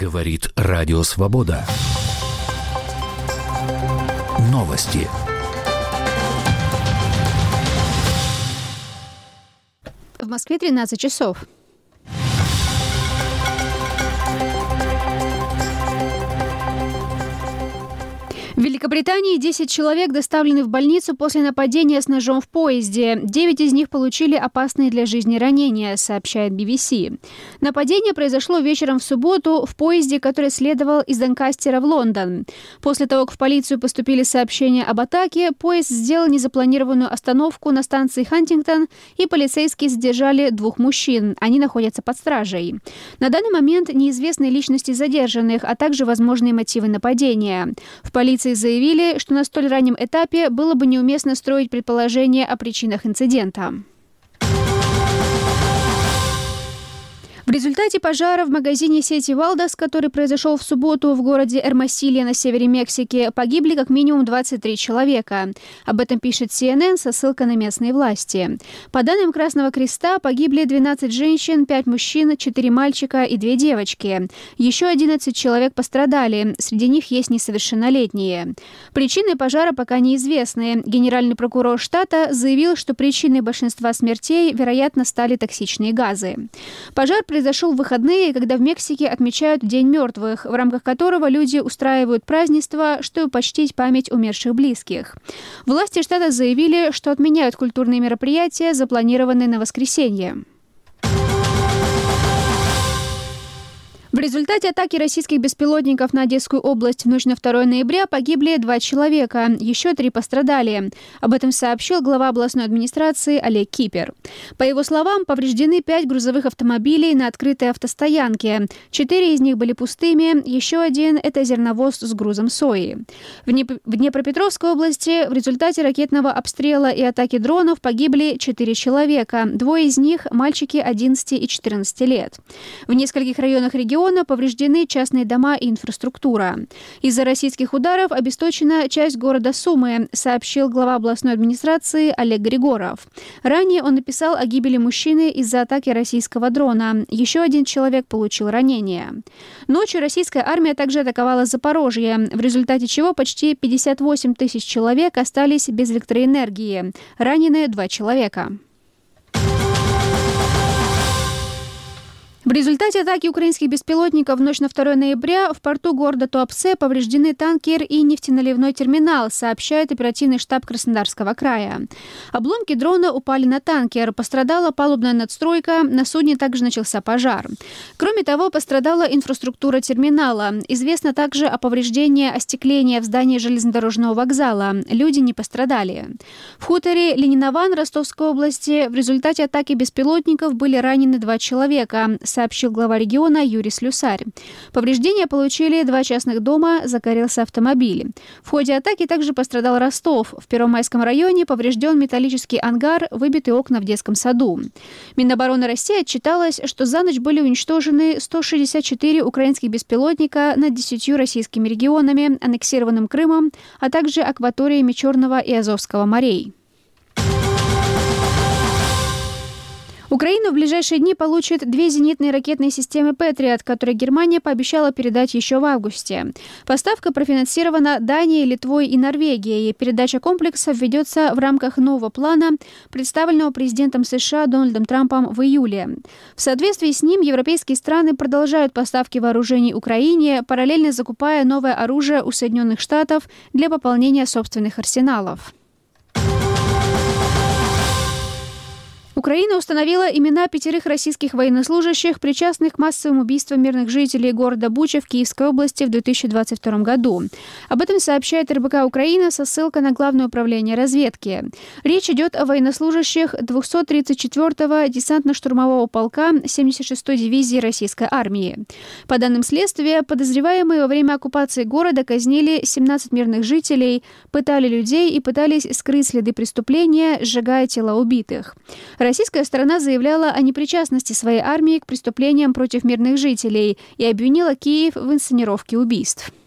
Говорит Радио Свобода. Новости. В Москве 13 часов. В Великобритании 10 человек доставлены в больницу после нападения с ножом в поезде. 9 из них получили опасные для жизни ранения, сообщает BBC. Нападение произошло вечером в субботу в поезде, который следовал из Донкастера в Лондон. После того, как в полицию поступили сообщения об атаке, поезд сделал незапланированную остановку на станции Хантингтон, и полицейские задержали 2 мужчин. Они находятся под стражей. На данный момент неизвестны личности задержанных, а также возможные мотивы нападения. В полиции заявили, что на столь раннем этапе было бы неуместно строить предположения о причинах инцидента. В результате пожара в магазине сети Валдос, который произошел в субботу в городе Эрмосилья на севере Мексики, погибли как минимум 23 человека. Об этом пишет CNN со ссылкой на местные власти. По данным Красного Креста, погибли 12 женщин, 5 мужчин, 4 мальчика и 2 девочки. Еще 11 человек пострадали, среди них есть несовершеннолетние. Причины пожара пока неизвестны. Генеральный прокурор штата заявил, что причиной большинства смертей, вероятно, стали токсичные газы. Пожар произошел в выходные, когда в Мексике отмечают День мертвых, в рамках которого люди устраивают празднества, чтобы почтить память умерших близких. Власти штата заявили, что отменяют культурные мероприятия, запланированные на воскресенье. В результате атаки российских беспилотников на Одесскую область в ночь на 2 ноября погибли 2 человека, еще 3 пострадали. Об этом сообщил глава областной администрации Олег Кипер. По его словам, повреждены 5 грузовых автомобилей на открытой автостоянке. 4 из них были пустыми, еще 1 – это зерновоз с грузом сои. В Днепропетровской области в результате ракетного обстрела и атаки дронов погибли 4 человека. 2 из них – мальчики 11 и 14 лет. В нескольких районах региона повреждены частные дома и инфраструктура. Из-за российских ударов обесточена часть города Сумы, сообщил глава областной администрации Олег Григоров. Ранее он написал о гибели мужчины из-за атаки российского дрона. Еще 1 человек получил ранение. Ночью российская армия также атаковала Запорожье, в результате чего почти 58 тысяч человек остались без электроэнергии. Ранены 2 человека. В результате атаки украинских беспилотников в ночь на 2 ноября в порту города Туапсе повреждены танкер и нефтеналивной терминал, сообщает оперативный штаб Краснодарского края. Обломки дрона упали на танкер, пострадала палубная надстройка, на судне также начался пожар. Кроме того, пострадала инфраструктура терминала. Известно также о повреждении остекления в здании железнодорожного вокзала. Люди не пострадали. В хуторе Ленинован Ростовской области в результате атаки беспилотников были ранены 2 человека, сообщил глава региона Юрий Слюсарь. Повреждения получили 2 частных дома, загорелся автомобиль. В ходе атаки также пострадал Ростов. В Первомайском районе поврежден металлический ангар, выбиты окна в детском саду. Минобороны России отчиталось, что за ночь были уничтожены 164 украинских беспилотника над 10 российскими регионами, аннексированным Крымом, а также акваториями Черного и Азовского морей. Украина в ближайшие дни получит 2 зенитные ракетные системы «Патриот», которые Германия пообещала передать еще в августе. Поставка профинансирована Данией, Литвой и Норвегией. Передача комплексов ведется в рамках нового плана, представленного президентом США Дональдом Трампом в июле. В соответствии с ним европейские страны продолжают поставки вооружений Украине, параллельно закупая новое оружие у Соединенных Штатов для пополнения собственных арсеналов. Украина установила имена 5 российских военнослужащих, причастных к массовым убийствам мирных жителей города Буча в Киевской области в 2022 году. Об этом сообщает РБК Украина со ссылкой на Главное управление разведки. Речь идет о военнослужащих 234-го десантно-штурмового полка 76-й дивизии российской армии. По данным следствия, подозреваемые во время оккупации города казнили 17 мирных жителей, пытали людей и пытались скрыть следы преступления, сжигая тела убитых. Российская сторона заявляла о непричастности своей армии к преступлениям против мирных жителей и обвинила Киев в инсценировке убийств.